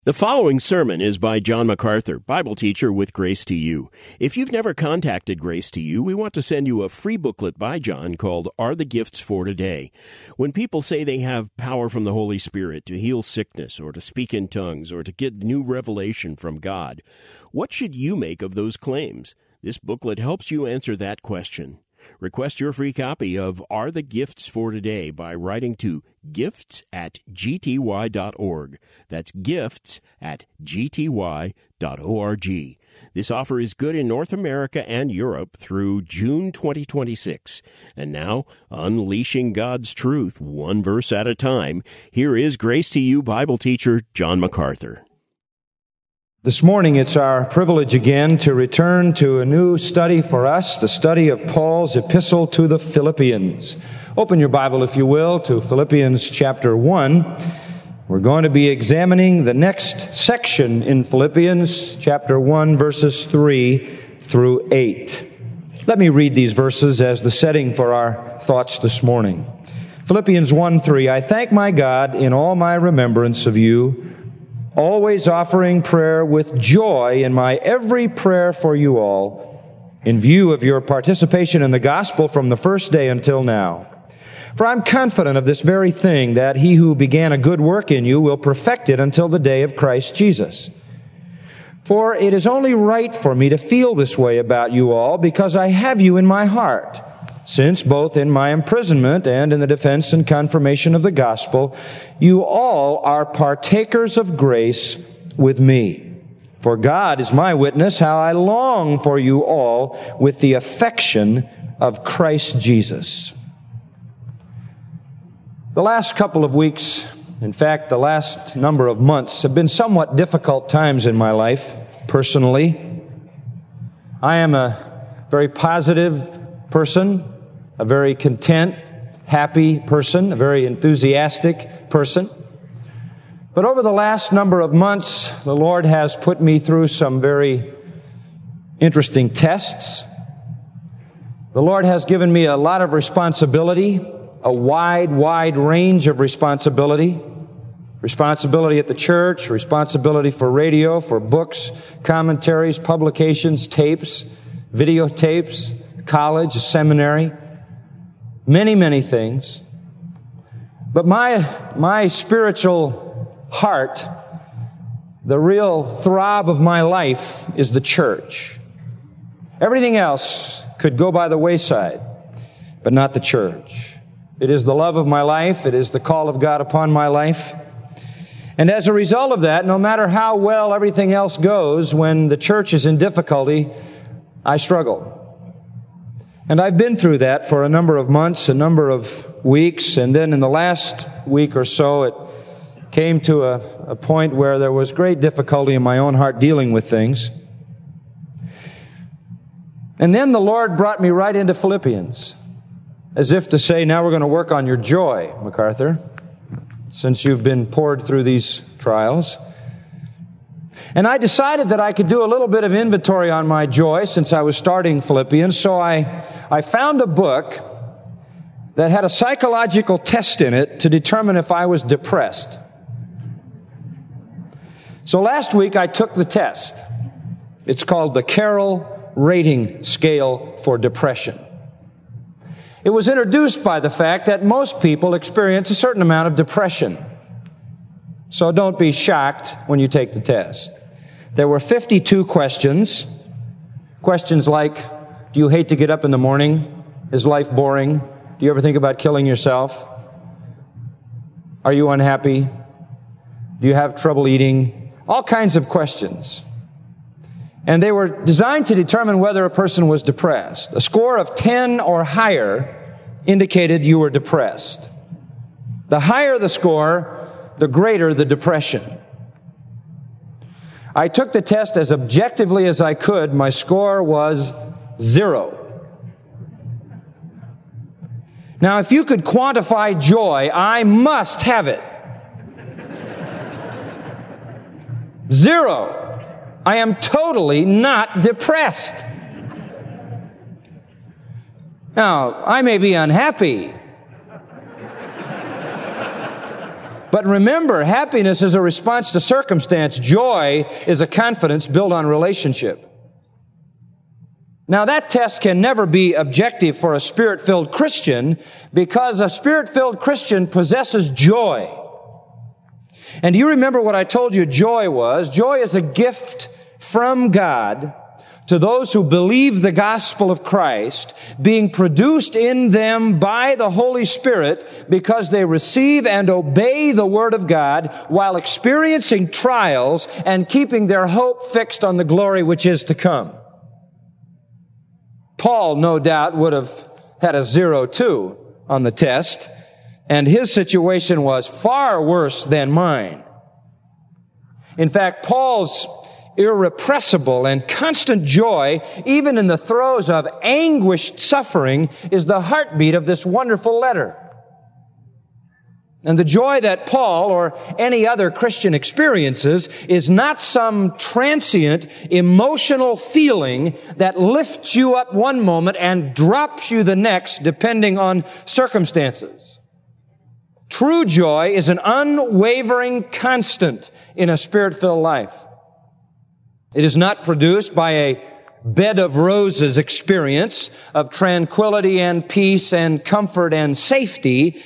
The following sermon is by John MacArthur, Bible teacher with Grace to You. If you've never contacted Grace to You, we want to send you a free booklet by John called Are the Gifts for Today? When people say they have power from the Holy Spirit to heal sickness or to speak in tongues or to get new revelation from God, what should you make of those claims? This booklet helps you answer that question. Request your free copy of Are the Gifts for Today by writing to gifts@gty.org. That's gifts@gty.org. This offer is good in North America and Europe through June 2026. And now, unleashing God's truth one verse at a time, here is Grace to You Bible teacher John MacArthur. This morning, it's our privilege again to return to a new study for us, the study of Paul's epistle to the Philippians. Open your Bible, if you will, to Philippians chapter 1. We're going to be examining the next section in Philippians chapter 1, verses 3 through 8. Let me read these verses as the setting for our thoughts this morning. Philippians 1:3, I thank my God in all my remembrance of you, always offering prayer with joy in my every prayer for you all, in view of your participation in the gospel from the first day until now. For I'm confident of this very thing, that he who began a good work in you will perfect it until the day of Christ Jesus. For it is only right for me to feel this way about you all, because I have you in my heart, since both in my imprisonment and in the defense and confirmation of the gospel, you all are partakers of grace with me. For God is my witness how I long for you all with the affection of Christ Jesus. The last couple of weeks, in fact, the last number of months, have been somewhat difficult times in my life, personally. I am a very positive person, a very content, happy person, a very enthusiastic person. But over the last number of months, the Lord has put me through some very interesting tests. The Lord has given me a lot of responsibility, a wide range of responsibility. Responsibility at the church, responsibility for radio, for books, commentaries, publications, tapes, videotapes, college, seminary. Many things. But my spiritual heart, the real throb of my life, is the church. Everything else could go by the wayside, but not the church. It is the love of my life. It is the call of God upon my life. And as a result of that, no matter how well everything else goes, when the church is in difficulty, I struggle. And I've been through that for a number of months, a number of weeks, and then in the last week or so, it came to a point where there was great difficulty in my own heart dealing with things. And then the Lord brought me right into Philippians, as if to say, now we're going to work on your joy, MacArthur, since you've been poured through these trials. And I decided that I could do a little bit of inventory on my joy since I was starting Philippians, so I found a book that had a psychological test in it to determine if I was depressed. So last week I took the test. It's called the Carroll Rating Scale for Depression. It was introduced by the fact that most people experience a certain amount of depression. So don't be shocked when you take the test. There were 52 questions. Questions like, do you hate to get up in the morning? Is life boring? Do you ever think about killing yourself? Are you unhappy? Do you have trouble eating? All kinds of questions. And they were designed to determine whether a person was depressed. A score of 10 or higher indicated you were depressed. The higher the score, the greater the depression. I took the test as objectively as I could. My score was 0. Now, if you could quantify joy, I must have it. 0. I am totally not depressed. Now, I may be unhappy, But remember, happiness is a response to circumstance. Joy is a confidence built on relationship. Now, that test can never be objective for a Spirit-filled Christian because a Spirit-filled Christian possesses joy. And do you remember what I told you joy was? Joy is a gift from God to those who believe the gospel of Christ, being produced in them by the Holy Spirit because they receive and obey the Word of God while experiencing trials and keeping their hope fixed on the glory which is to come. Paul, no doubt, would have had a 0 too on the test, and his situation was far worse than mine. In fact, Paul's irrepressible and constant joy, even in the throes of anguished suffering, is the heartbeat of this wonderful letter. And the joy that Paul or any other Christian experiences is not some transient emotional feeling that lifts you up one moment and drops you the next, depending on circumstances. True joy is an unwavering constant in a Spirit-filled life. It is not produced by a bed of roses experience of tranquility and peace and comfort and safety.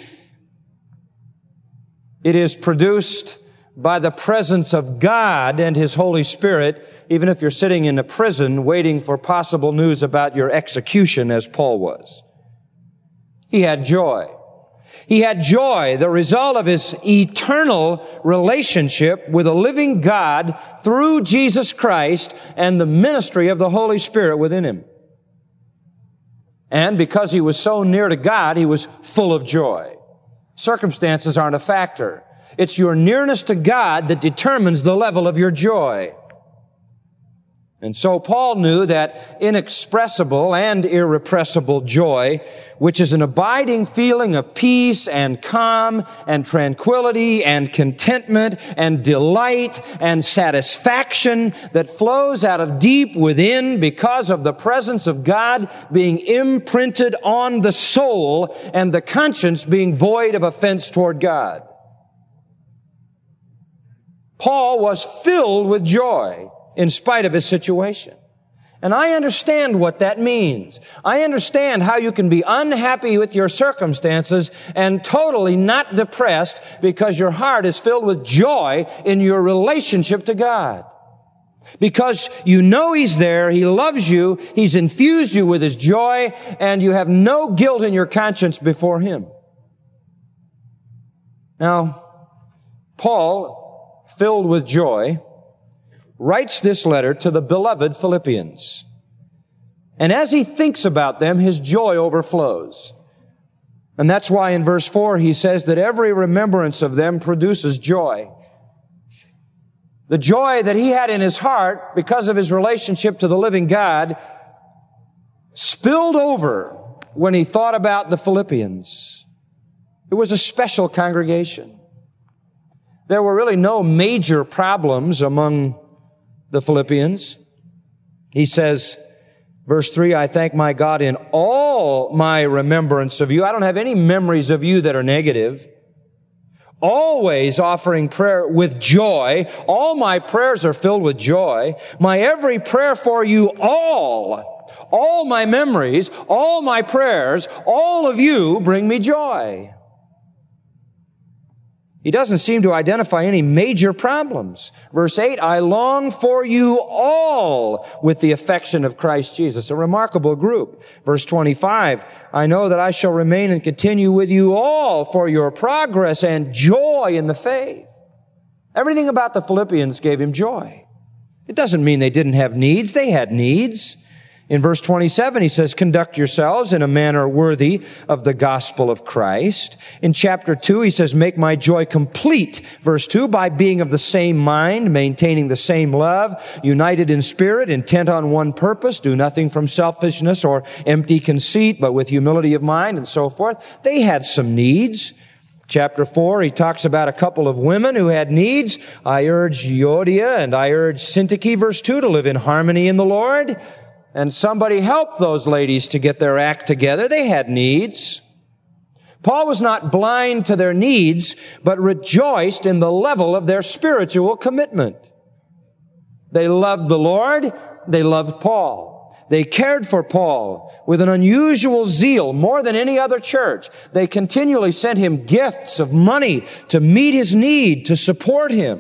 It is produced by the presence of God and His Holy Spirit, even if you're sitting in a prison waiting for possible news about your execution, as Paul was. He had joy. He had joy, the result of his eternal relationship with a living God through Jesus Christ and the ministry of the Holy Spirit within him. And because he was so near to God, he was full of joy. Circumstances aren't a factor. It's your nearness to God that determines the level of your joy. And so Paul knew that inexpressible and irrepressible joy, which is an abiding feeling of peace and calm and tranquility and contentment and delight and satisfaction that flows out of deep within because of the presence of God being imprinted on the soul and the conscience being void of offense toward God. Paul was filled with joy in spite of his situation. And I understand what that means. I understand how you can be unhappy with your circumstances and totally not depressed because your heart is filled with joy in your relationship to God. Because you know He's there, He loves you, He's infused you with His joy, and you have no guilt in your conscience before Him. Now, Paul, filled with joy, writes this letter to the beloved Philippians. And as he thinks about them, his joy overflows. And that's why in verse 4 he says that every remembrance of them produces joy. The joy that he had in his heart because of his relationship to the living God spilled over when he thought about the Philippians. It was a special congregation. There were really no major problems among the Philippians. He says, verse 3, I thank my God in all my remembrance of you. I don't have any memories of you that are negative. Always offering prayer with joy. All my prayers are filled with joy. My every prayer for you all my memories, all my prayers, all of you bring me joy. He doesn't seem to identify any major problems. Verse 8, I long for you all with the affection of Christ Jesus. A remarkable group. Verse 25, I know that I shall remain and continue with you all for your progress and joy in the faith. Everything about the Philippians gave him joy. It doesn't mean they didn't have needs. They had needs. In verse 27, he says, conduct yourselves in a manner worthy of the gospel of Christ. In chapter 2, he says, make my joy complete. Verse 2, by being of the same mind, maintaining the same love, united in spirit, intent on one purpose, do nothing from selfishness or empty conceit, but with humility of mind, and so forth. They had some needs. Chapter 4, he talks about a couple of women who had needs. I urge Euodia and I urge Syntyche, verse 2, to live in harmony in the Lord. And somebody helped those ladies to get their act together. They had needs. Paul was not blind to their needs, but rejoiced in the level of their spiritual commitment. They loved the Lord. They loved Paul. They cared for Paul with an unusual zeal, more than any other church. They continually sent him gifts of money to meet his need, to support him.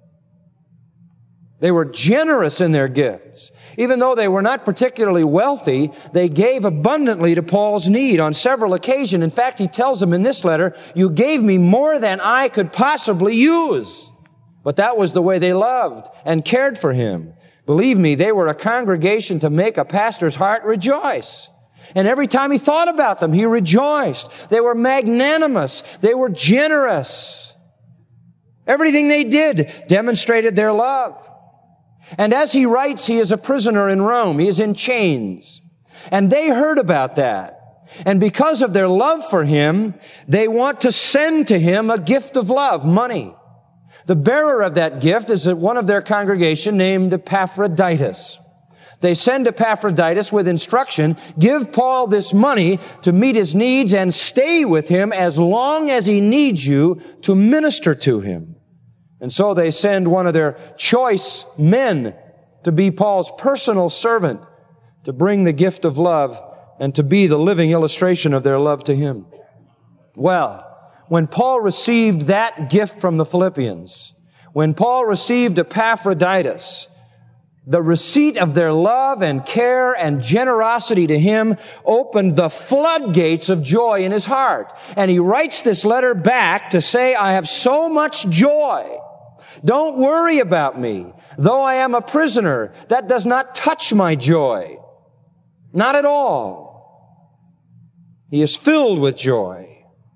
They were generous in their gifts. Even though they were not particularly wealthy, they gave abundantly to Paul's need on several occasions. In fact, he tells them in this letter, "You gave me more than I could possibly use." But that was the way they loved and cared for him. Believe me, they were a congregation to make a pastor's heart rejoice. And every time he thought about them, he rejoiced. They were magnanimous. They were generous. Everything they did demonstrated their love. And as he writes, he is a prisoner in Rome. He is in chains. And they heard about that. And because of their love for him, they want to send to him a gift of love, money. The bearer of that gift is one of their congregation named Epaphroditus. They send Epaphroditus with instruction, give Paul this money to meet his needs and stay with him as long as he needs you to minister to him. And so they send one of their choice men to be Paul's personal servant, to bring the gift of love and to be the living illustration of their love to him. Well, when Paul received that gift from the Philippians, when Paul received Epaphroditus, the receipt of their love and care and generosity to him opened the floodgates of joy in his heart. And he writes this letter back to say, "I have so much joy. Don't worry about me. Though I am a prisoner, that does not touch my joy. Not at all." He is filled with joy.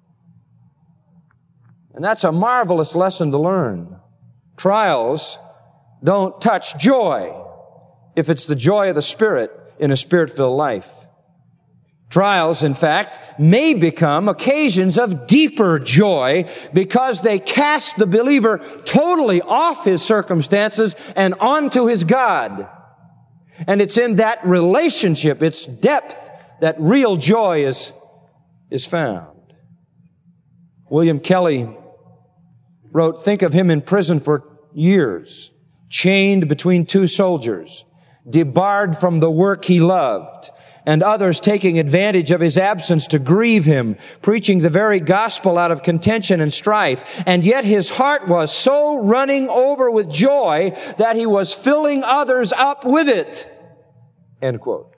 And that's a marvelous lesson to learn. Trials don't touch joy if it's the joy of the Spirit in a Spirit-filled life. Trials, in fact, may become occasions of deeper joy because they cast the believer totally off his circumstances and onto his God. And it's in that relationship, its depth, that real joy is found. William Kelly wrote, think of him in prison for years, chained between two soldiers, debarred from the work he loved, and others taking advantage of his absence to grieve him, preaching the very gospel out of contention and strife. And yet his heart was so running over with joy that he was filling others up with it. End quote.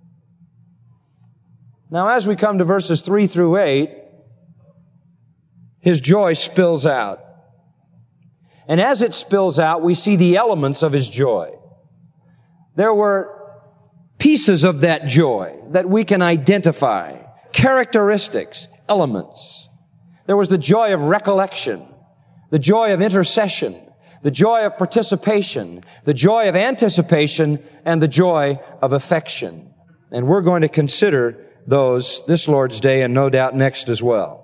Now, as we come to verses 3 through 8, his joy spills out. And as it spills out, we see the elements of his joy. There were pieces of that joy that we can identify, characteristics, elements. There was the joy of recollection, the joy of intercession, the joy of participation, the joy of anticipation, and the joy of affection. And we're going to consider those this Lord's Day and no doubt next as well.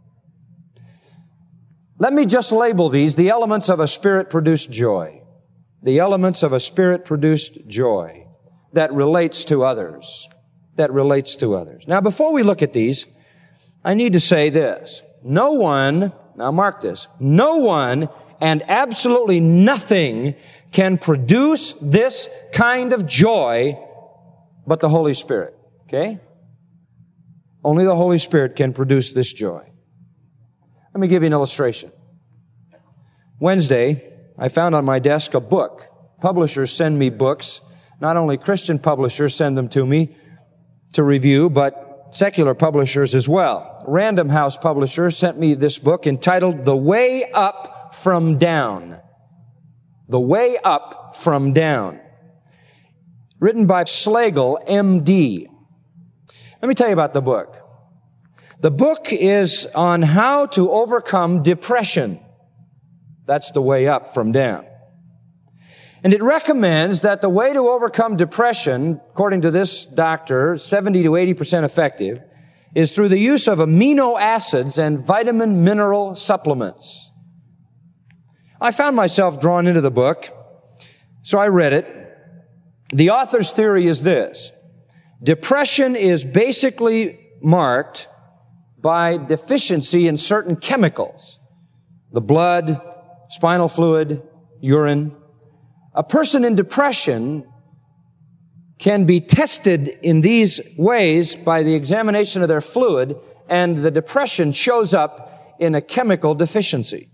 Let me just label these the elements of a Spirit-produced joy. The elements of a Spirit-produced joy that relates to others. That relates to others. Now, before we look at these, I need to say this. No one, now mark this, no one and absolutely nothing can produce this kind of joy but the Holy Spirit. Okay? Only the Holy Spirit can produce this joy. Let me give you an illustration. Wednesday, I found on my desk a book. Publishers send me books. Not only Christian publishers send them to me to review, but secular publishers as well. Random House publisher sent me this book entitled The Way Up from Down. The Way Up from Down. Written by Slagle, M.D. Let me tell you about the book. The book is on how to overcome depression. That's the way up from down. And it recommends that the way to overcome depression, according to this doctor, 70 to 80% effective, is through the use of amino acids and vitamin mineral supplements. I found myself drawn into the book, so I read it. The author's theory is this. Depression is basically marked by deficiency in certain chemicals. The blood, spinal fluid, urine. A person in depression can be tested in these ways by the examination of their fluid, and the depression shows up in a chemical deficiency.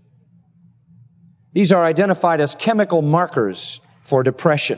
These are identified as chemical markers for depression.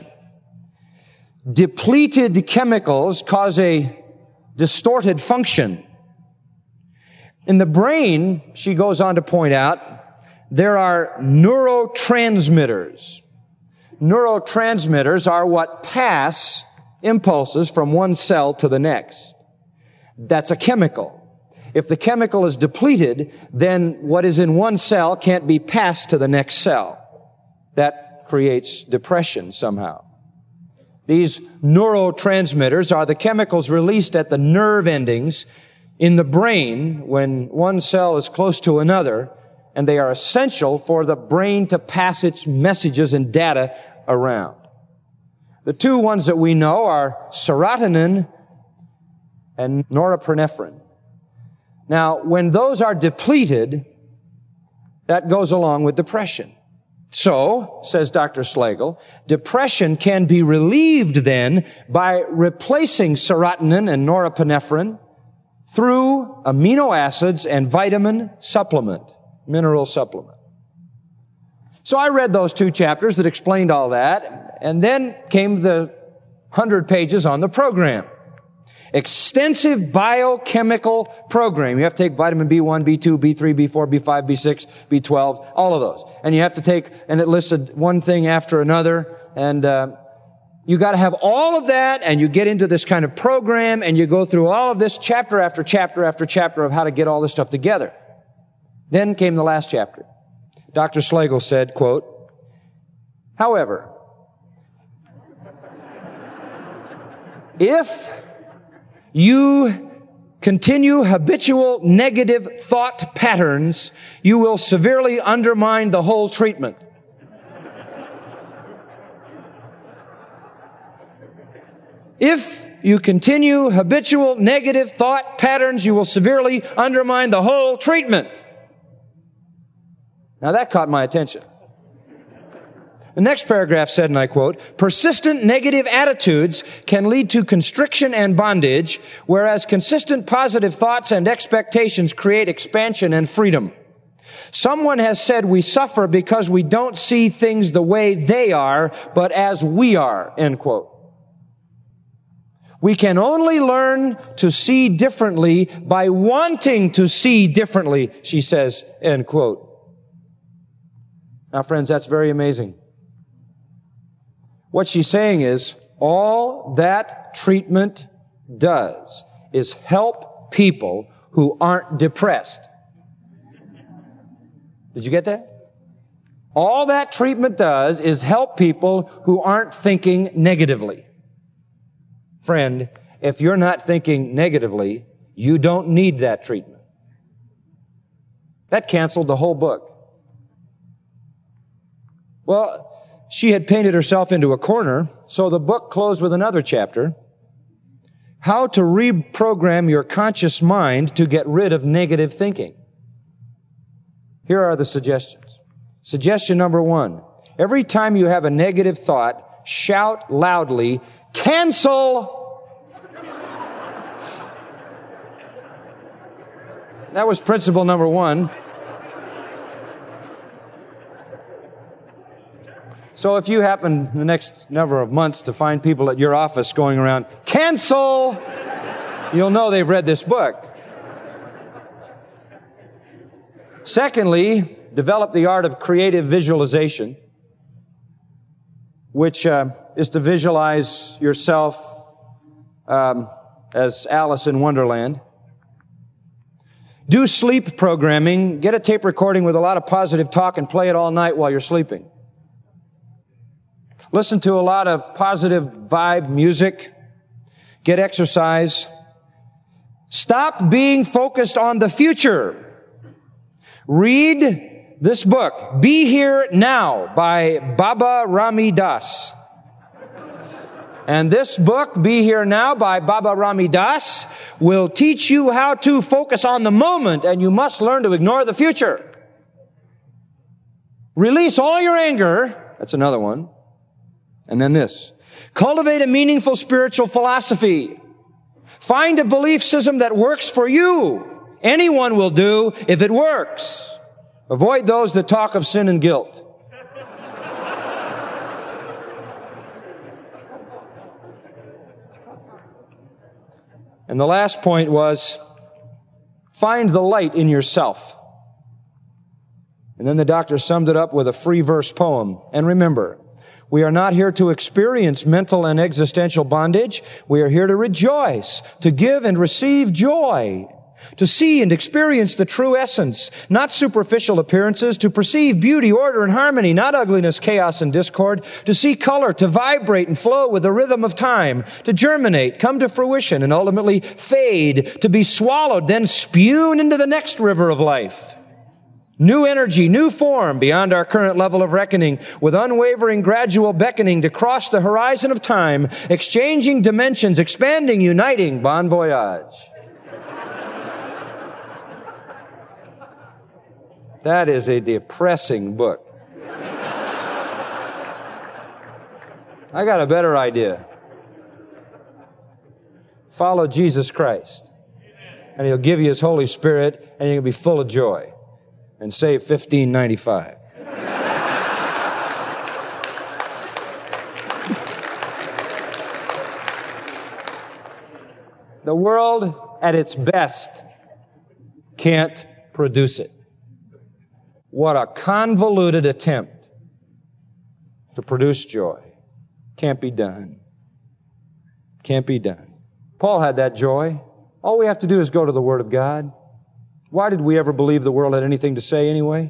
Depleted chemicals cause a distorted function. In the brain, she goes on to point out, there are neurotransmitters. Neurotransmitters are what pass impulses from one cell to the next. That's a chemical. If the chemical is depleted, then what is in one cell can't be passed to the next cell. That creates depression somehow. These neurotransmitters are the chemicals released at the nerve endings in the brain when one cell is close to another, and they are essential for the brain to pass its messages and data around. The two ones that we know are serotonin and norepinephrine. Now, when those are depleted, that goes along with depression. So, says Dr. Slagle, depression can be relieved then by replacing serotonin and norepinephrine through amino acids and vitamin supplement, mineral supplement. So I read those 2 chapters that explained all that, and then came the 100 pages on the program. Extensive biochemical program. You have to take vitamin B1, B2, B3, B4, B5, B6, B12, all of those. And you have to take, and it listed one thing after another, and you got to have all of that, and you get into this kind of program, and you go through all of this chapter after chapter after chapter of how to get all this stuff together. Then came the last chapter. Dr. Slagle said, quote, however, if you continue habitual negative thought patterns, you will severely undermine the whole treatment. If you continue habitual negative thought patterns, you will severely undermine the whole treatment. Now that caught my attention. The next paragraph said, and I quote, persistent negative attitudes can lead to constriction and bondage, whereas consistent positive thoughts and expectations create expansion and freedom. Someone has said we suffer because we don't see things the way they are, but as we are, end quote. We can only learn to see differently by wanting to see differently, she says, end quote. Now, friends, that's very amazing. What she's saying is, all that treatment does is help people who aren't depressed. Did you get that? All that treatment does is help people who aren't thinking negatively. Friend, if you're not thinking negatively, you don't need that treatment. That canceled the whole book. Well, she had painted herself into a corner, so the book closed with another chapter. How to reprogram your conscious mind to get rid of negative thinking. Here are the suggestions. Suggestion number 1. Every time you have a negative thought, shout loudly, cancel! That was principle number 1. So if you happen in the next number of months to find people at your office going around, cancel, you'll know they've read this book. Secondly, develop the art of creative visualization, which is to visualize yourself as Alice in Wonderland. Do sleep programming. Get a tape recording with a lot of positive talk and play it all night while you're sleeping. Listen to a lot of positive vibe music. Get exercise. Stop being focused on the future. Read this book, Be Here Now, by Baba Rami Das. And this book, Be Here Now by Baba Rami Das, will teach you how to focus on the moment, and you must learn to ignore the future. Release all your anger. That's another one. And then this. Cultivate a meaningful spiritual philosophy. Find a belief system that works for you. Anyone will do if it works. Avoid those that talk of sin and guilt. And the last point was, find the light in yourself. And then the doctor summed it up with a free verse poem. And remember, we are not here to experience mental and existential bondage. We are here to rejoice, to give and receive joy, to see and experience the true essence, not superficial appearances, to perceive beauty, order, and harmony, not ugliness, chaos, and discord, to see color, to vibrate and flow with the rhythm of time, to germinate, come to fruition, and ultimately fade, to be swallowed, then spewed into the next river of life. New energy, new form beyond our current level of reckoning, with unwavering gradual beckoning to cross the horizon of time, exchanging dimensions, expanding, uniting, bon voyage. That is a depressing book. I got a better idea. Follow Jesus Christ, and He'll give you His Holy Spirit, and you'll be full of joy. And save $15.95. The world at its best can't produce it. What a convoluted attempt to produce joy. Can't be done. Can't be done. Paul had that joy. All we have to do is go to the Word of God. Why did we ever believe the world had anything to say anyway?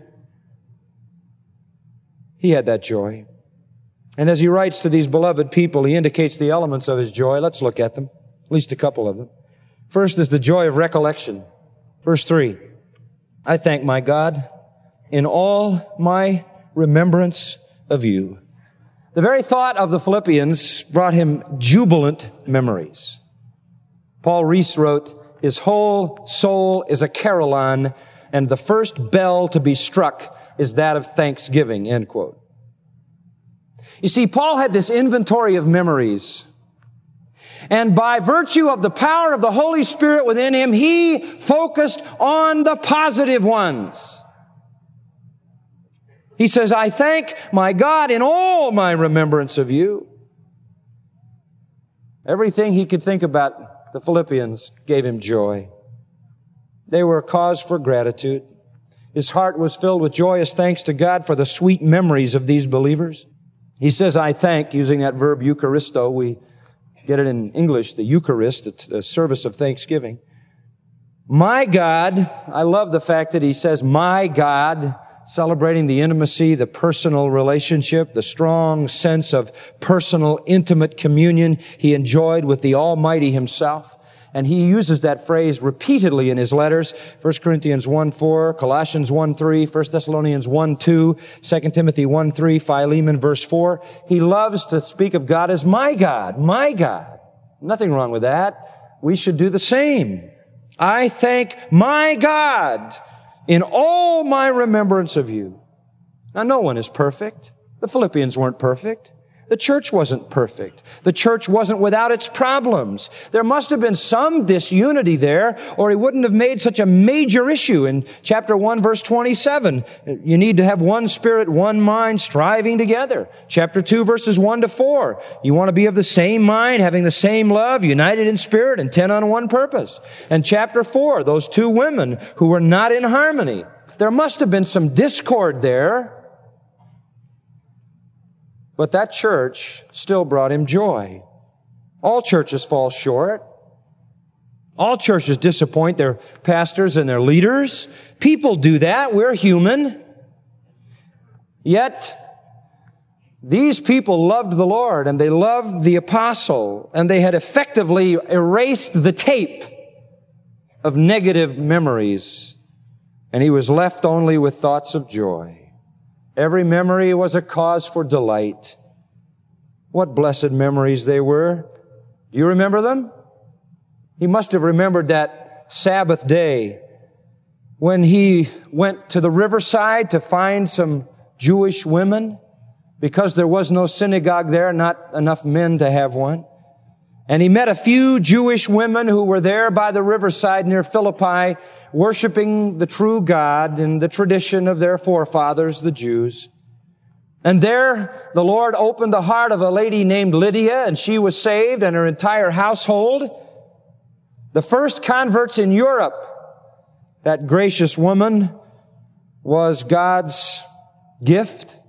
He had that joy. And as he writes to these beloved people, he indicates the elements of his joy. Let's look at them, at least a couple of them. First is the joy of recollection. Verse 3, I thank my God in all my remembrance of you. The very thought of the Philippians brought him jubilant memories. Paul Rees wrote, his whole soul is a carillon, and the first bell to be struck is that of thanksgiving, end quote. You see, Paul had this inventory of memories. And by virtue of the power of the Holy Spirit within him, he focused on the positive ones. He says, I thank my God in all my remembrance of you. Everything he could think about the Philippians gave him joy. They were a cause for gratitude. His heart was filled with joyous thanks to God for the sweet memories of these believers. He says, I thank, using that verb Eucharisto. We get it in English, the Eucharist, the service of thanksgiving. My God, I love the fact that he says, my God, celebrating the intimacy, the personal relationship, the strong sense of personal, intimate communion he enjoyed with the Almighty himself. And he uses that phrase repeatedly in his letters. 1 Corinthians 1:4, Colossians 1:3, 1 Thessalonians 1:2, 2 Timothy 1:3, Philemon verse 4. He loves to speak of God as my God, my God. Nothing wrong with that. We should do the same. I thank my God in all my remembrance of you. Now, no one is perfect. The Philippians weren't perfect. The church wasn't perfect. The church wasn't without its problems. There must have been some disunity there, or he wouldn't have made such a major issue. In chapter 1, verse 27, you need to have one spirit, one mind, striving together. Chapter 2, verses 1 to 4, you want to be of the same mind, having the same love, united in spirit, intent on one purpose. And chapter 4, those two women who were not in harmony. There must have been some discord there. But that church still brought him joy. All churches fall short. All churches disappoint their pastors and their leaders. People do that. We're human. Yet, these people loved the Lord, and they loved the apostle, and they had effectively erased the tape of negative memories, and he was left only with thoughts of joy. Every memory was a cause for delight. What blessed memories they were. Do you remember them? He must have remembered that Sabbath day when he went to the riverside to find some Jewish women because there was no synagogue there, not enough men to have one. And he met a few Jewish women who were there by the riverside near Philippi, worshiping the true God in the tradition of their forefathers, the Jews. And there, the Lord opened the heart of a lady named Lydia, and she was saved, and her entire household. The first converts in Europe. That gracious woman was God's gift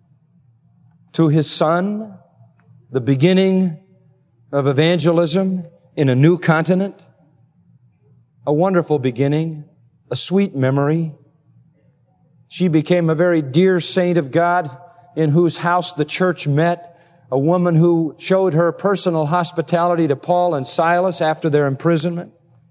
to His Son, the beginning of evangelism in a new continent. A wonderful beginning, a sweet memory. She became a very dear saint of God in whose house the church met, a woman who showed her personal hospitality to Paul and Silas after their imprisonment.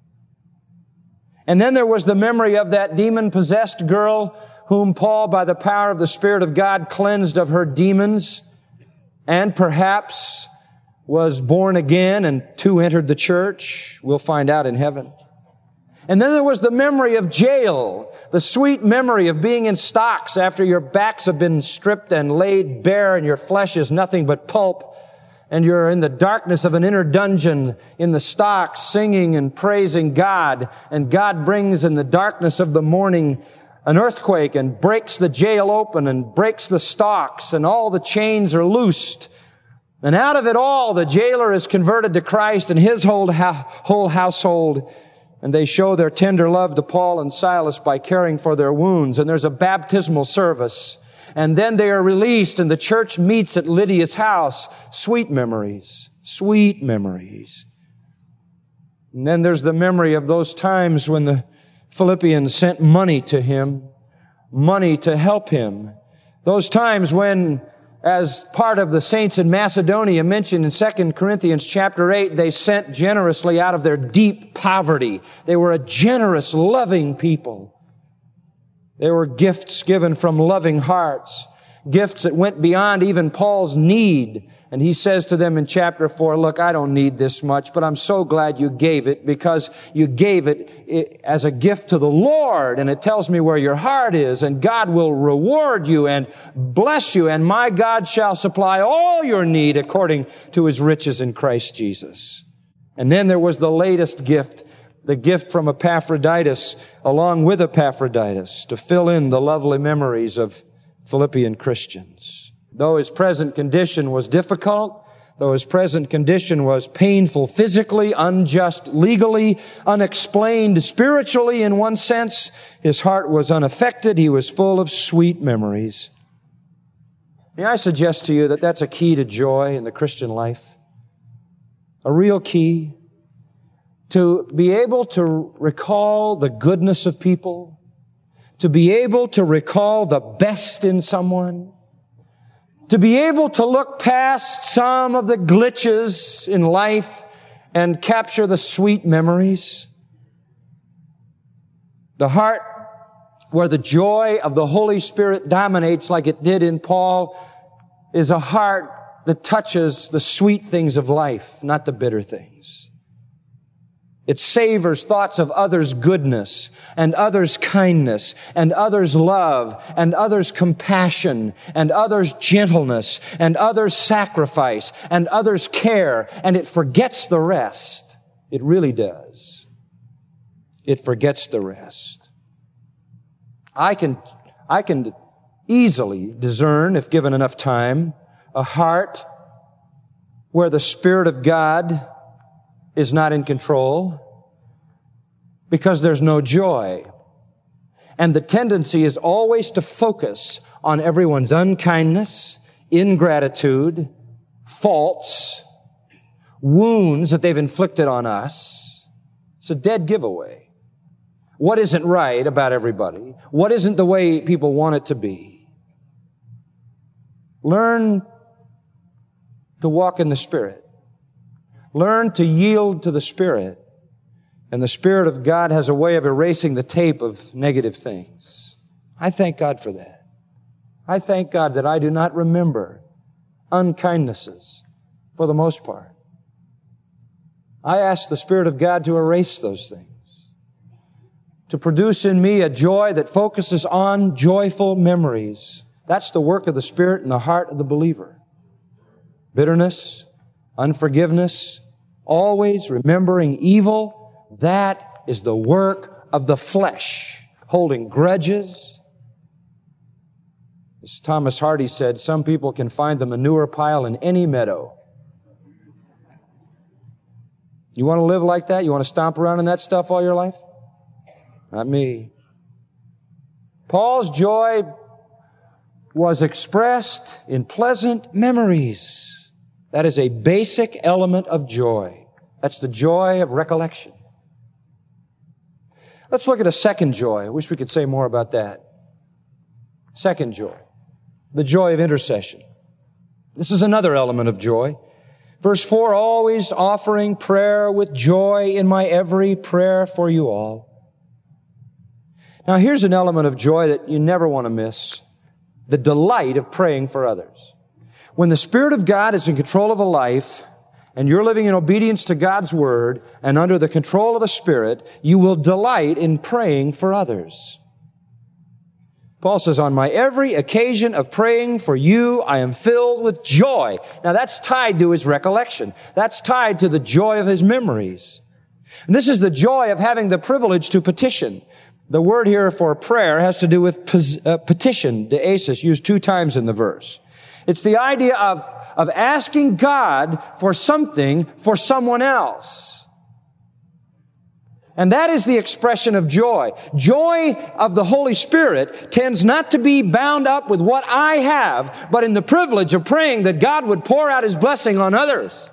And then there was the memory of that demon-possessed girl whom Paul, by the power of the Spirit of God, cleansed of her demons and perhaps was born again and too entered the church. We'll find out in heaven. And then there was the memory of jail, the sweet memory of being in stocks after your backs have been stripped and laid bare and your flesh is nothing but pulp, and you're in the darkness of an inner dungeon in the stocks singing and praising God, and God brings in the darkness of the morning an earthquake and breaks the jail open and breaks the stocks, and all the chains are loosed. And out of it all, the jailer is converted to Christ and his whole household. And they show their tender love to Paul and Silas by caring for their wounds. And there's a baptismal service. And then they are released and the church meets at Lydia's house. Sweet memories. Sweet memories. And then there's the memory of those times when the Philippians sent money to him. Money to help him. Those times when, as part of the saints in Macedonia mentioned in 2 Corinthians chapter 8, they sent generously out of their deep poverty. They were a generous, loving people. They were gifts given from loving hearts, gifts that went beyond even Paul's need. And he says to them in chapter 4, look, I don't need this much, but I'm so glad you gave it because you gave it as a gift to the Lord. And it tells me where your heart is, and God will reward you and bless you. And my God shall supply all your need according to His riches in Christ Jesus. And then there was the latest gift, the gift from Epaphroditus, along with Epaphroditus, to fill in the lovely memories of Philippian Christians. Though his present condition was difficult, though his present condition was painful physically, unjust legally, unexplained spiritually in one sense, his heart was unaffected. He was full of sweet memories. May I suggest to you that that's a key to joy in the Christian life? A real key to be able to recall the goodness of people, to be able to recall the best in someone, to be able to look past some of the glitches in life and capture the sweet memories. The heart where the joy of the Holy Spirit dominates like it did in Paul is a heart that touches the sweet things of life, not the bitter things. It savors thoughts of others' goodness and others' kindness and others' love and others' compassion and others' gentleness and others' sacrifice and others' care, and it forgets the rest. It really does. It forgets the rest. I can easily discern, if given enough time, a heart where the Spirit of God is not in control because there's no joy. And the tendency is always to focus on everyone's unkindness, ingratitude, faults, wounds that they've inflicted on us. It's a dead giveaway. What isn't right about everybody? What isn't the way people want it to be? Learn to walk in the Spirit. Learn to yield to the Spirit. And the Spirit of God has a way of erasing the tape of negative things. I thank God for that. I thank God that I do not remember unkindnesses, for the most part. I ask the Spirit of God to erase those things, to produce in me a joy that focuses on joyful memories. That's the work of the Spirit in the heart of the believer. Bitterness, unforgiveness, always remembering evil, that is the work of the flesh. Holding grudges. As Thomas Hardy said, some people can find the manure pile in any meadow. You want to live like that? You want to stomp around in that stuff all your life? Not me. Paul's joy was expressed in pleasant memories. That is a basic element of joy. That's the joy of recollection. Let's look at a second joy. I wish we could say more about that. Second joy. The joy of intercession. This is another element of joy. Verse 4, always offering prayer with joy in my every prayer for you all. Now here's an element of joy that you never want to miss. The delight of praying for others. When the Spirit of God is in control of a life, and you're living in obedience to God's Word, and under the control of the Spirit, you will delight in praying for others. Paul says, on my every occasion of praying for you, I am filled with joy. Now that's tied to his recollection. That's tied to the joy of his memories. And this is the joy of having the privilege to petition. The word here for prayer has to do with petition, deesis, used 2 times in the verse. It's the idea of asking God for something for someone else. And that is the expression of joy. Joy of the Holy Spirit tends not to be bound up with what I have, but in the privilege of praying that God would pour out His blessing on others.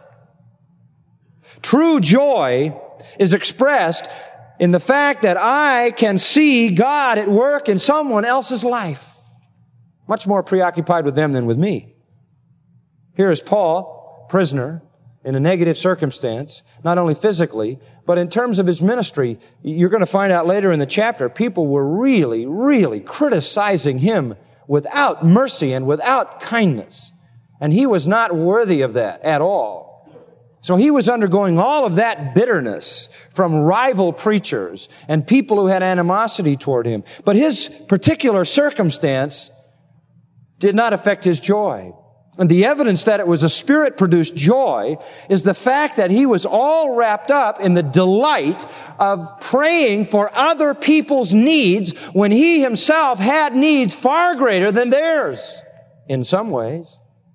True joy is expressed in the fact that I can see God at work in someone else's life. Much more preoccupied with them than with me. Here is Paul, prisoner, in a negative circumstance, not only physically, but in terms of his ministry. You're going to find out later in the chapter, people were really, really criticizing him without mercy and without kindness. And he was not worthy of that at all. So he was undergoing all of that bitterness from rival preachers and people who had animosity toward him. But his particular circumstance did not affect his joy. And the evidence that it was a Spirit-produced joy is the fact that he was all wrapped up in the delight of praying for other people's needs when he himself had needs far greater than theirs in some ways.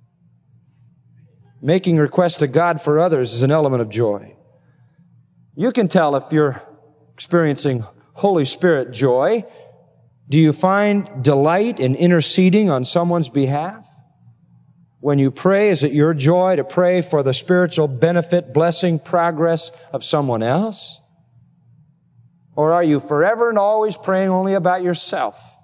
Making requests to God for others is an element of joy. You can tell if you're experiencing Holy Spirit joy. Do you find delight in interceding on someone's behalf? When you pray, is it your joy to pray for the spiritual benefit, blessing, progress of someone else? Or are you forever and always praying only about yourself?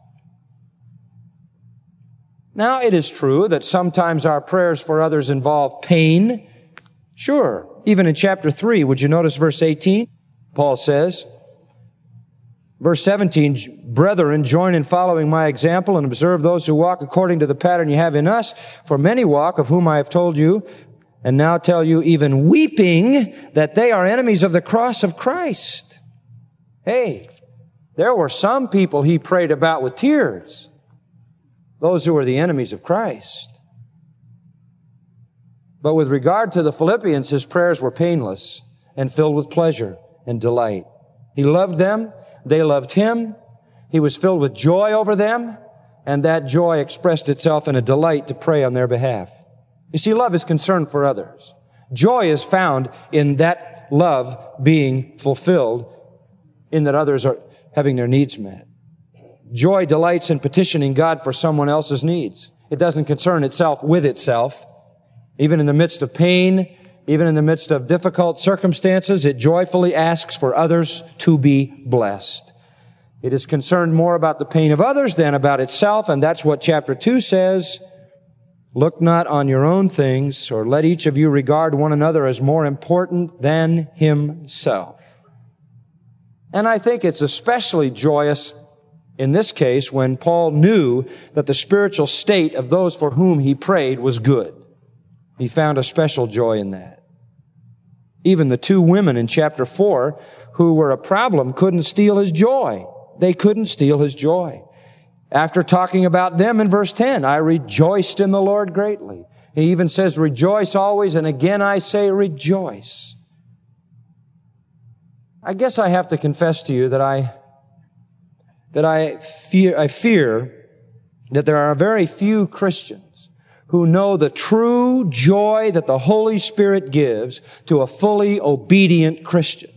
Now, it is true that sometimes our prayers for others involve pain. Sure. Even in chapter 3, would you notice verse 18? Paul says, verse 17, brethren, join in following my example and observe those who walk according to the pattern you have in us. For many walk, of whom I have told you, and now tell you, even weeping, that they are enemies of the cross of Christ. Hey, there were some people he prayed about with tears. Those who were the enemies of Christ. But with regard to the Philippians, his prayers were painless and filled with pleasure and delight. He loved them. They loved him. He was filled with joy over them, and that joy expressed itself in a delight to pray on their behalf. You see, love is concern for others. Joy is found in that love being fulfilled, in that others are having their needs met. Joy delights in petitioning God for someone else's needs. It doesn't concern itself with itself. Even in the midst of pain, even in the midst of difficult circumstances, it joyfully asks for others to be blessed. It is concerned more about the pain of others than about itself, and that's what chapter 2 says. Look not on your own things, or let each of you regard one another as more important than himself. And I think it's especially joyous in this case when Paul knew that the spiritual state of those for whom he prayed was good. He found a special joy in that. Even the two women in chapter 4 who were a problem couldn't steal his joy. They couldn't steal his joy. After talking about them in verse 10, I rejoiced in the Lord greatly. He even says, rejoice always, and again I say rejoice. I guess I have to confess to you that I fear that there are very few Christians who know the true joy that the Holy Spirit gives to a fully obedient Christian.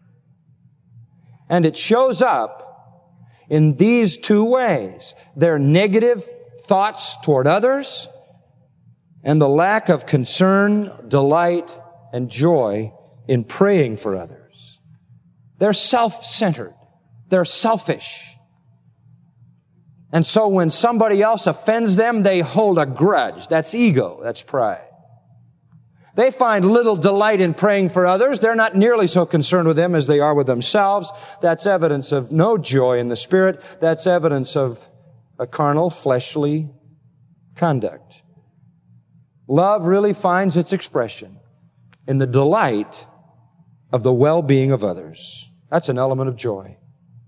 And it shows up in these two ways: their negative thoughts toward others and the lack of concern, delight, and joy in praying for others. They're self-centered. They're selfish. And so when somebody else offends them, they hold a grudge. That's ego. That's pride. They find little delight in praying for others. They're not nearly so concerned with them as they are with themselves. That's evidence of no joy in the Spirit. That's evidence of a carnal, fleshly conduct. Love really finds its expression in the delight of the well-being of others. That's an element of joy.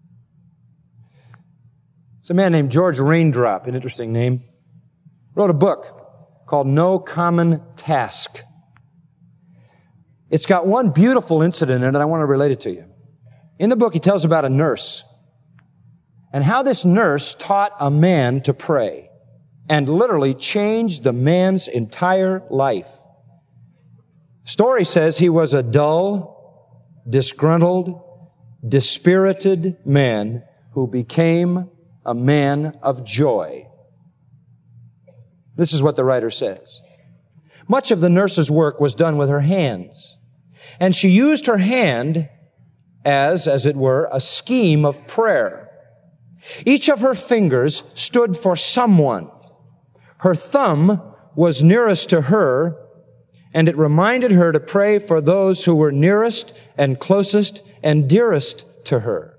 There's a man named George Raindrop, an interesting name, wrote a book called No Common Task. It's got one beautiful incident in it. I want to relate it to you. In the book, he tells about a nurse and how this nurse taught a man to pray and literally changed the man's entire life. The story says he was a dull, disgruntled, dispirited man who became a man of joy. This is what the writer says. Much of the nurse's work was done with her hands, and she used her hand as it were, a scheme of prayer. Each of her fingers stood for someone. Her thumb was nearest to her, and it reminded her to pray for those who were nearest and closest and dearest to her.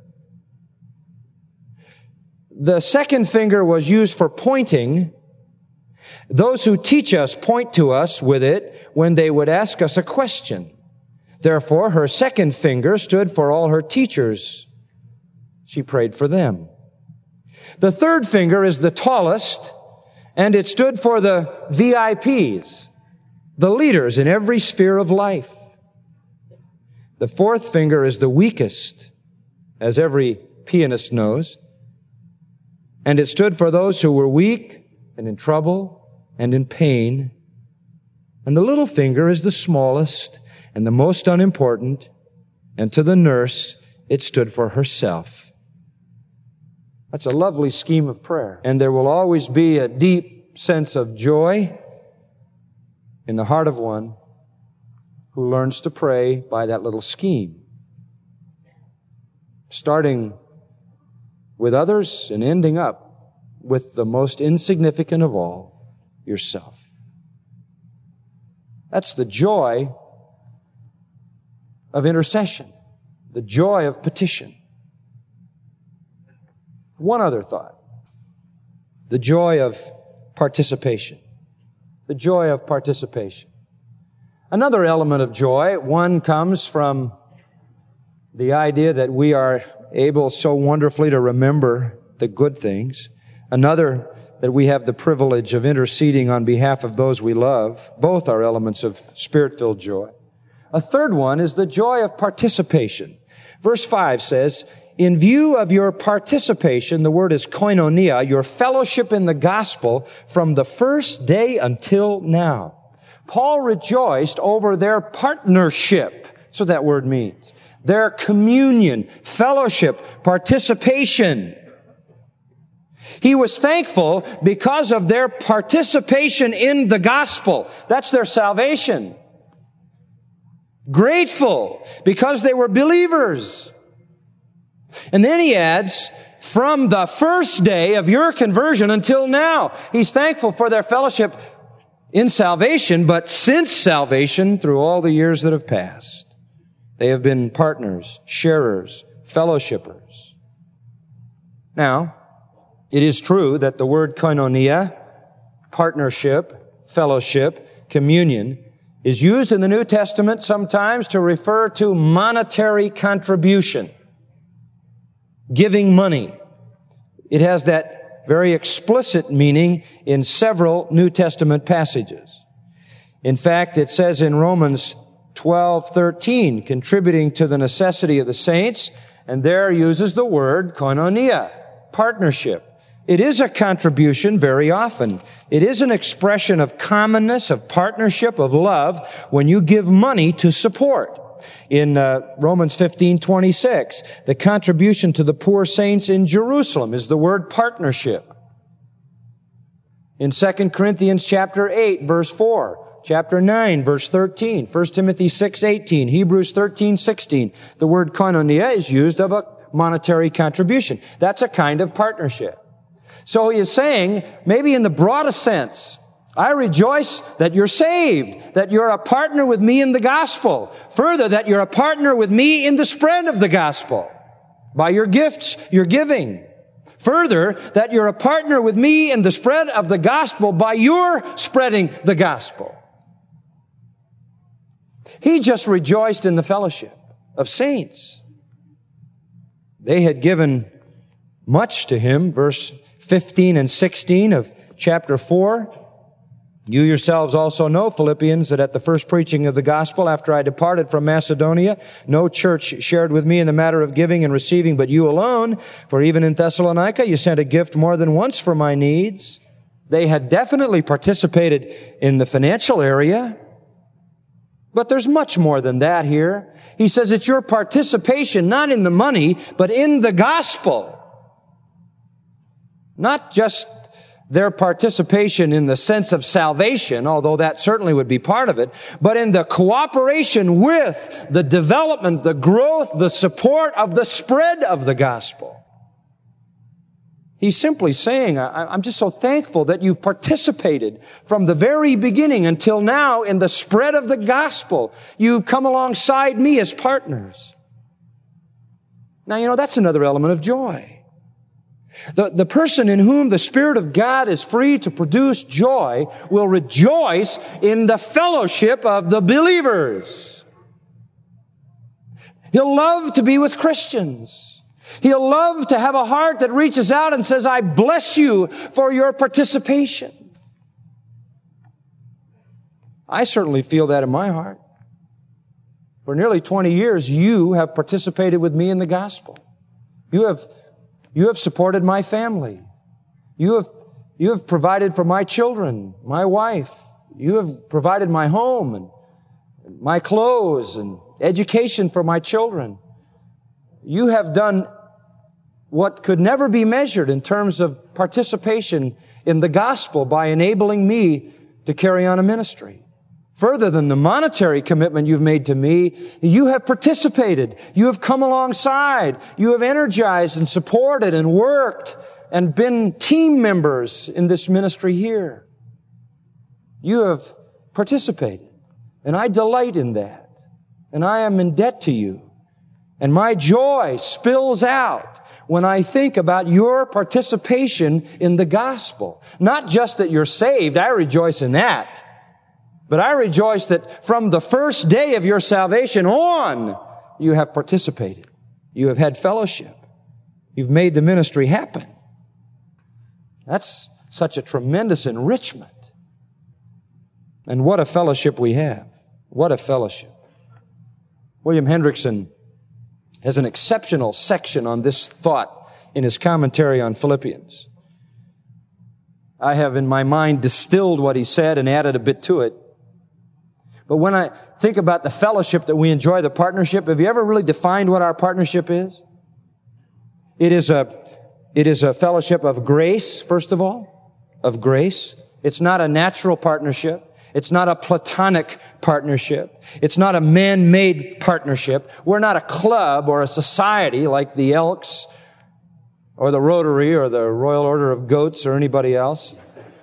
The second finger was used for pointing. Those who teach us point to us with it when they would ask us a question. Therefore, her second finger stood for all her teachers. She prayed for them. The third finger is the tallest, and it stood for the VIPs, the leaders in every sphere of life. The fourth finger is the weakest, as every pianist knows, and it stood for those who were weak and in trouble and in pain. And the little finger is the smallest and the most unimportant, and to the nurse, it stood for herself. That's a lovely scheme of prayer. And there will always be a deep sense of joy in the heart of one who learns to pray by that little scheme, starting with others and ending up with the most insignificant of all, yourself. That's the joy of intercession, the joy of petition. One other thought. The joy of participation. The joy of participation. Another element of joy, one comes from the idea that we are able so wonderfully to remember the good things. Another, that we have the privilege of interceding on behalf of those we love. Both are elements of Spirit-filled joy. A third one is the joy of participation. Verse 5 says, in view of your participation, the word is koinonia, your fellowship in the gospel from the first day until now. Paul rejoiced over their partnership. That's what that word means. Their communion, fellowship, participation. He was thankful because of their participation in the gospel. That's their salvation. Grateful because they were believers. And then he adds, from the first day of your conversion until now. He's thankful for their fellowship in salvation, but since salvation, through all the years that have passed, they have been partners, sharers, fellowshippers. Now, it is true that the word koinonia, partnership, fellowship, communion, is used in the New Testament sometimes to refer to monetary contribution, giving money. It has that very explicit meaning in several New Testament passages. In fact, it says in Romans 12:13, contributing to the necessity of the saints, and there uses the word koinonia, partnership. It is a contribution very often. It is an expression of commonness, of partnership, of love when you give money to support. In Romans 15:26, the contribution to the poor saints in Jerusalem is the word partnership. In 2 Corinthians chapter 8, verse 4, chapter 9, verse 13, 1 Timothy 6:18, Hebrews 13:16, the word koinonia is used of a monetary contribution. That's a kind of partnership. So he is saying, maybe in the broadest sense, I rejoice that you're saved, that you're a partner with me in the gospel. Further, that you're a partner with me in the spread of the gospel by your gifts, your giving. Further, that you're a partner with me in the spread of the gospel by your spreading the gospel. He just rejoiced in the fellowship of saints. They had given much to him, verse 15 and 16 of chapter 4. You yourselves also know, Philippians, that at the first preaching of the gospel, after I departed from Macedonia, no church shared with me in the matter of giving and receiving, but you alone. For even in Thessalonica, you sent a gift more than once for my needs. They had definitely participated in the financial area. But there's much more than that here. He says it's your participation, not in the money, but in the gospel. Not just their participation in the sense of salvation, although that certainly would be part of it, but in the cooperation with the development, the growth, the support of the spread of the gospel. He's simply saying, I'm just so thankful that you've participated from the very beginning until now in the spread of the gospel. You've come alongside me as partners. Now, that's another element of joy. The person in whom the Spirit of God is free to produce joy will rejoice in the fellowship of the believers. He'll love to be with Christians. He'll love to have a heart that reaches out and says, I bless you for your participation. I certainly feel that in my heart. For nearly 20 years, you have participated with me in the gospel. You have supported my family. You have provided for my children, my wife. You have provided my home and my clothes and education for my children. You have done what could never be measured in terms of participation in the gospel by enabling me to carry on a ministry. Further than the monetary commitment you've made to me, you have participated. You have come alongside. You have energized and supported and worked and been team members in this ministry here. You have participated. And I delight in that. And I am in debt to you. And my joy spills out when I think about your participation in the gospel. Not just that you're saved, I rejoice in that. But I rejoice that from the first day of your salvation on, you have participated. You have had fellowship. You've made the ministry happen. That's such a tremendous enrichment. And what a fellowship we have. What a fellowship. William Hendrickson has an exceptional section on this thought in his commentary on Philippians. I have in my mind distilled what he said and added a bit to it. But when I think about the fellowship that we enjoy, the partnership, have you ever really defined what our partnership is? It is a fellowship of grace, first of all, of grace. It's not a natural partnership. It's not a platonic partnership. It's not a man-made partnership. We're not a club or a society like the Elks or the Rotary or the Royal Order of Goats or anybody else.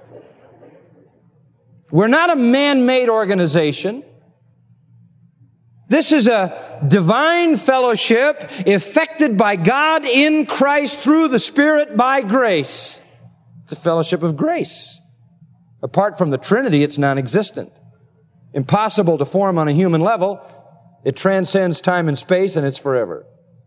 We're not a man-made organization. This is a divine fellowship effected by God in Christ through the Spirit by grace. It's a fellowship of grace. Apart from the Trinity, it's non-existent. impossible to form on a human level. It transcends time and space, and it's forever.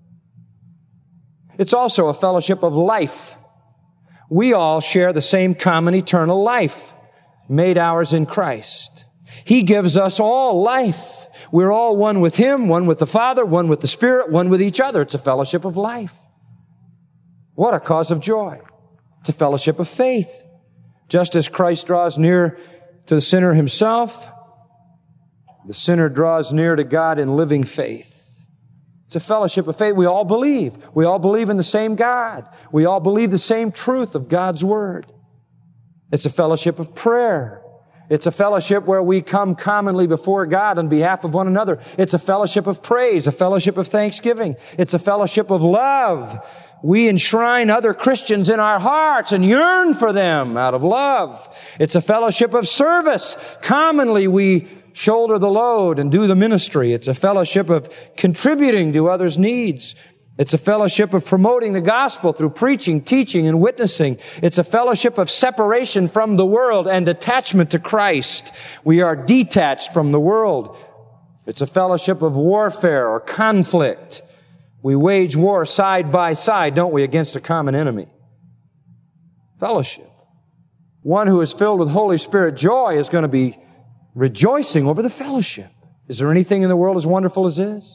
It's also a fellowship of life. We all share the same common eternal life, made ours in Christ. He gives us all life. We're all one with Him, one with the Father, one with the Spirit, one with each other. It's a fellowship of life. What a cause of joy. It's a fellowship of faith. Just as Christ draws near to the sinner himself, the sinner draws near to God in living faith. It's a fellowship of faith. We all believe. We all believe in the same God. We all believe the same truth of God's Word. It's a fellowship of prayer. It's a fellowship where we come commonly before God on behalf of one another. It's a fellowship of praise, a fellowship of thanksgiving. It's a fellowship of love. We enshrine other Christians in our hearts and yearn for them out of love. It's a fellowship of service. Commonly we shoulder the load and do the ministry. It's a fellowship of contributing to others' needs. It's a fellowship of promoting the gospel through preaching, teaching, and witnessing. It's a fellowship of separation from the world and attachment to Christ. We are detached from the world. It's a fellowship of warfare or conflict. We wage war side by side, don't we, against a common enemy. Fellowship. One who is filled with Holy Spirit joy is going to be rejoicing over the fellowship. Is there anything in the world as wonderful as this?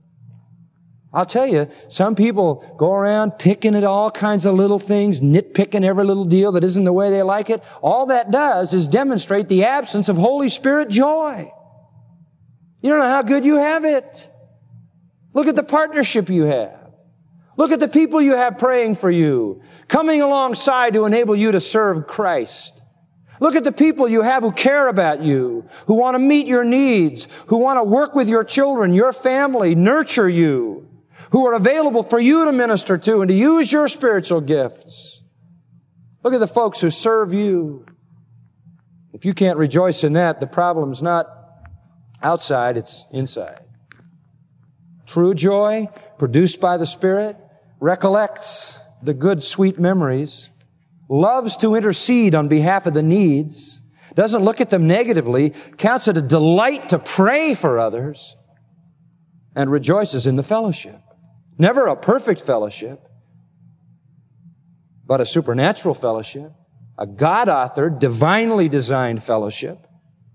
I'll tell you, some people go around picking at all kinds of little things, nitpicking every little deal that isn't the way they like it. All that does is demonstrate the absence of Holy Spirit joy. You don't know how good you have it. Look at the partnership you have. Look at the people you have praying for you, coming alongside to enable you to serve Christ. Look at the people you have who care about you, who want to meet your needs, who want to work with your children, your family, nurture you, who are available for you to minister to and to use your spiritual gifts. Look at the folks who serve you. If you can't rejoice in that, the problem's not outside, it's inside. True joy, produced by the Spirit, recollects the good, sweet memories, loves to intercede on behalf of the needs, doesn't look at them negatively, counts it a delight to pray for others, and rejoices in the fellowship. Never a perfect fellowship, but a supernatural fellowship, a God-authored, divinely designed fellowship.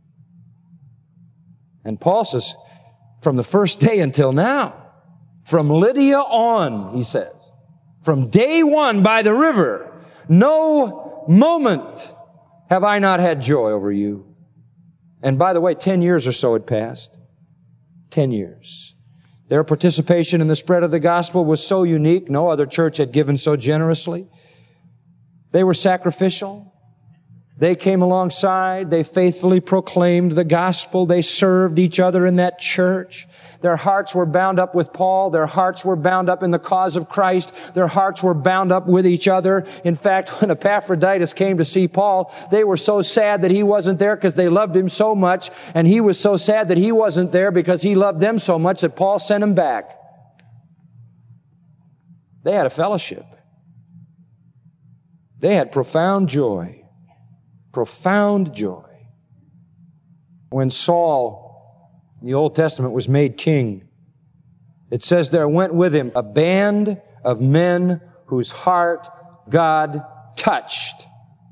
And Paul says, from the first day until now, from Lydia on, he says, from day one by the river, no moment have I not had joy over you. And by the way, 10 years or so had passed. 10 years. Their participation in the spread of the gospel was so unique. No other church had given so generously. They were sacrificial. They came alongside. They faithfully proclaimed the gospel. They served each other in that church. Their hearts were bound up with Paul. Their hearts were bound up in the cause of Christ. Their hearts were bound up with each other. In fact, when Epaphroditus came to see Paul, they were so sad that he wasn't there because they loved him so much. And he was so sad that he wasn't there because he loved them so much that Paul sent him back. They had a fellowship. They had profound joy. Profound joy. When Saul, in the Old Testament, was made king, it says there went with him a band of men whose heart God touched.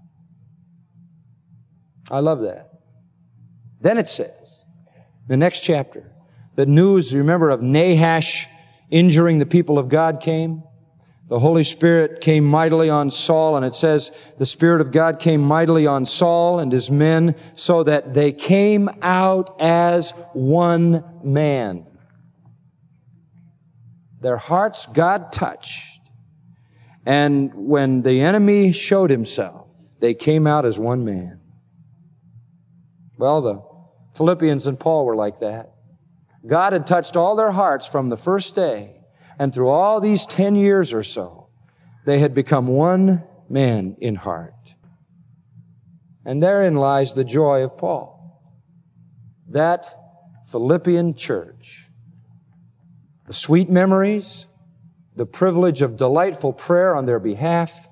I love that. Then it says, the next chapter, the news, remember, of Nahash injuring the people of God came. The Holy Spirit came mightily on Saul, and it says, the Spirit of God came mightily on Saul and his men, so that they came out as one man. Their hearts God touched. And when the enemy showed himself, they came out as one man. Well, the Philippians and Paul were like that. God had touched all their hearts from the first day. And through all these 10 years or so, they had become one man in heart. And therein lies the joy of Paul. That Philippian church, the sweet memories, the privilege of delightful prayer on their behalf,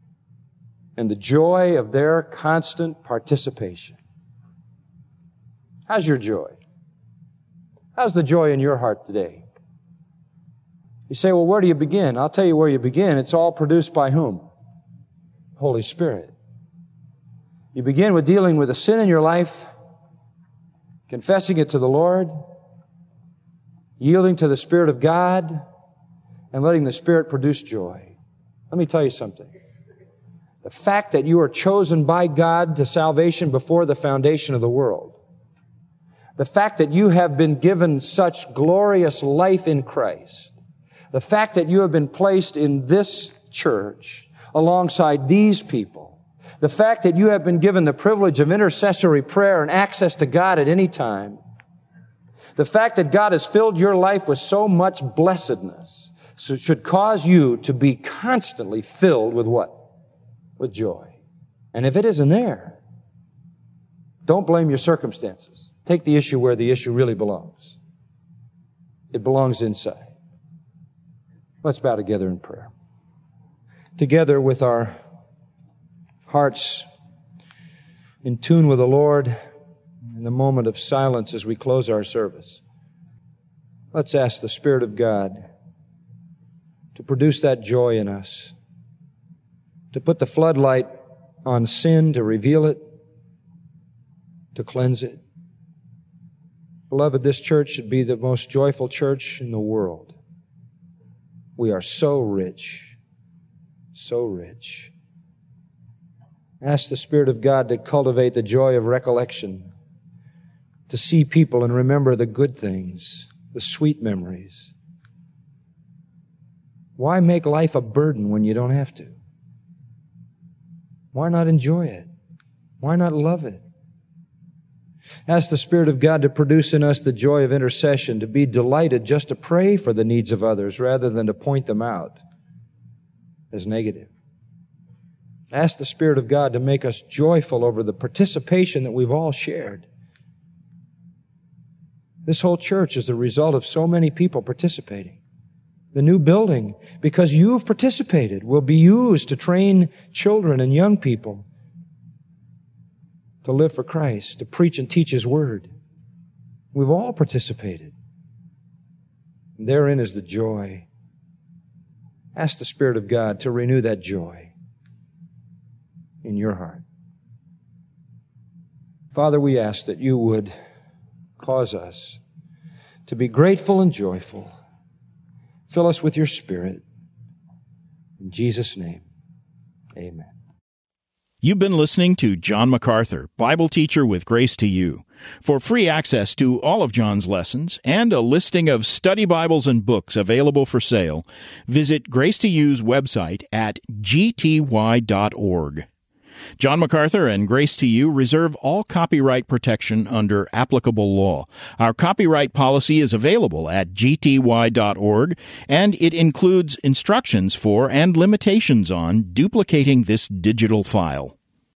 and the joy of their constant participation. How's your joy? How's the joy in your heart today? You say, well, where do you begin? I'll tell you where you begin. It's all produced by whom? Holy Spirit. You begin with dealing with the sin in your life, confessing it to the Lord, yielding to the Spirit of God, and letting the Spirit produce joy. Let me tell you something. The fact that you are chosen by God to salvation before the foundation of the world, the fact that you have been given such glorious life in Christ, the fact that you have been placed in this church alongside these people, the fact that you have been given the privilege of intercessory prayer and access to God at any time, the fact that God has filled your life with so much blessedness should cause you to be constantly filled with what? With joy. And if it isn't there, don't blame your circumstances. Take the issue where the issue really belongs. It belongs inside. Let's bow together in prayer. Together with our hearts in tune with the Lord in the moment of silence as we close our service, let's ask the Spirit of God to produce that joy in us, to put the floodlight on sin, to reveal it, to cleanse it. Beloved, this church should be the most joyful church in the world. We are so rich, so rich. Ask the Spirit of God to cultivate the joy of recollection, to see people and remember the good things, the sweet memories. Why make life a burden when you don't have to? Why not enjoy it? Why not love it? Ask the Spirit of God to produce in us the joy of intercession, to be delighted just to pray for the needs of others rather than to point them out as negative. Ask the Spirit of God to make us joyful over the participation that we've all shared. This whole church is the result of so many people participating. The new building, because you've participated, will be used to train children and young people to live for Christ, to preach and teach His Word. We've all participated. And therein is the joy. Ask the Spirit of God to renew that joy in your heart. Father, we ask that you would cause us to be grateful and joyful. Fill us with your Spirit. In Jesus' name, amen. You've been listening to John MacArthur, Bible teacher with Grace to You. For free access to all of John's lessons and a listing of study Bibles and books available for sale, visit Grace to You's website at gty.org. John MacArthur and Grace to You reserve all copyright protection under applicable law. Our copyright policy is available at gty.org, and it includes instructions for and limitations on duplicating this digital file.